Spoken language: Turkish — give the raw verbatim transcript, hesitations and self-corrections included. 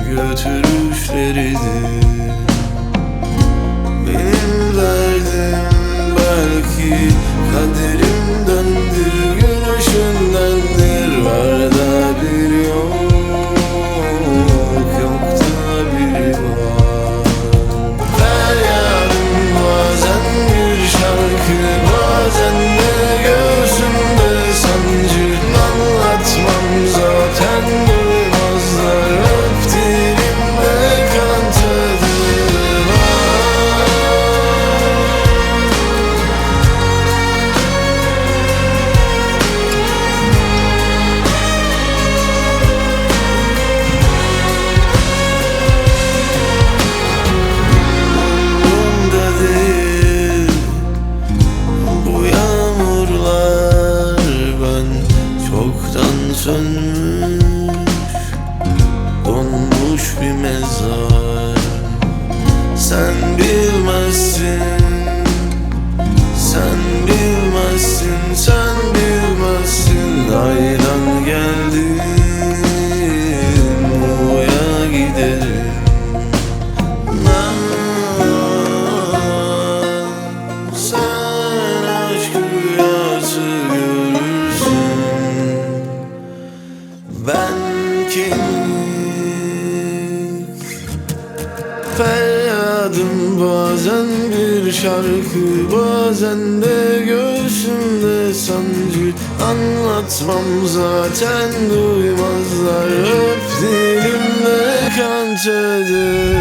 götürüşleridir. Benim derdim belki kaderimdendir, gülüşündendir. Var da bir yok, yok da bir var. Feryadım bazen bir şarkı, bazen de göğsümde sancı. Anlatmam zaten duymazlar, öp dilimde kan tadı var. Umurumda değil bu yağmurlar, ben çoktan sönmüş, donmuş bir mezar. Sen bilmezsin, sen bilmezsin, sen bilmezsin. Aydan geldim, Muğla'ya giderim. Ben, sen aşk rüyası görürsün. Ben kemik, feryadım bazen bir şarkı, bazen de göğsümde sancı. Anlatmam zaten duymazlar, öp dilimde kan tadı